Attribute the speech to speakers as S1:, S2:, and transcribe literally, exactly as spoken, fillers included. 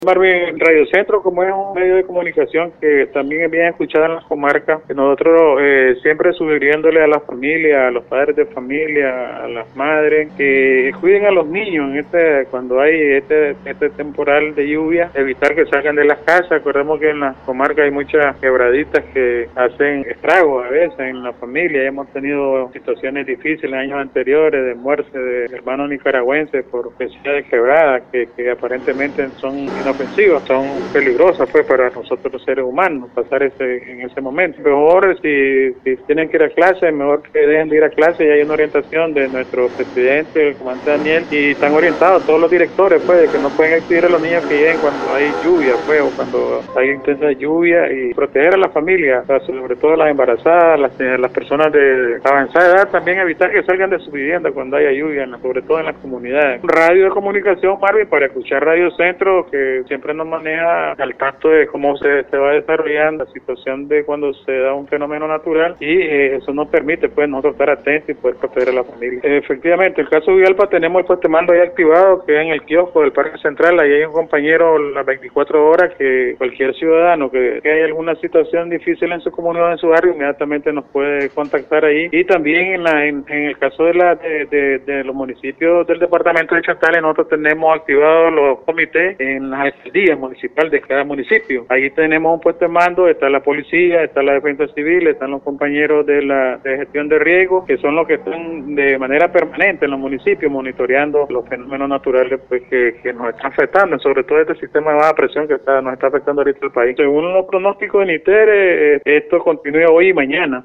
S1: Marvin, Radio Centro, como es un medio de comunicación que también es bien escuchado en las comarcas, nosotros eh, siempre sugiriéndole a la familia, a los padres de familia, a las madres, que cuiden a los niños en este cuando hay este, este temporal de lluvia, evitar que salgan de las casas. Acordemos que en las comarcas hay muchas quebraditas que hacen estragos a veces en la familia. Hemos tenido situaciones difíciles en años anteriores de muerte de hermanos nicaragüenses por necesidades de quebradas que, que aparentemente son ofensivas, son peligrosas pues para nosotros los seres humanos pasar ese en ese momento. Mejor si, si tienen que ir a clase, mejor que dejen de ir a clase. Y hay una orientación de nuestro presidente, el comandante Daniel, y están orientados todos los directores pues de que no pueden exigir a los niños que lleguen cuando hay lluvia pues o cuando hay intensa lluvia, y proteger a la familia, sobre todo las embarazadas, las, las personas de avanzada edad, también evitar que salgan de su vivienda cuando haya lluvia, sobre todo en las comunidades. Radio de comunicación, Marvin, para escuchar Radio Centro, que siempre nos maneja al tanto de cómo se, se va desarrollando la situación de cuando se da un fenómeno natural, y eh, eso nos permite pues nosotros estar atentos y poder proteger a la familia. Eh, efectivamente, en el caso de Villalba tenemos el puesto de mando ahí activado, que es en el kiosco del Parque Central. Ahí hay un compañero las veinticuatro horas que cualquier ciudadano que, que haya alguna situación difícil en su comunidad, en su barrio, inmediatamente nos puede contactar ahí. Y también en, la, en, en el caso de, la, de, de, de los municipios del departamento de Chantales, nosotros tenemos activados los comités en las alcaldías municipal de cada municipio. Ahí tenemos un puesto de mando, está la policía, está la defensa civil, están los compañeros de la de gestión de riesgo, que son los que están de manera permanente en los municipios monitoreando los fenómenos naturales pues que, que nos están afectando, sobre todo este sistema de baja presión que está, nos está afectando ahorita el país. Según los pronósticos de NITER, eh, esto continúa hoy y mañana.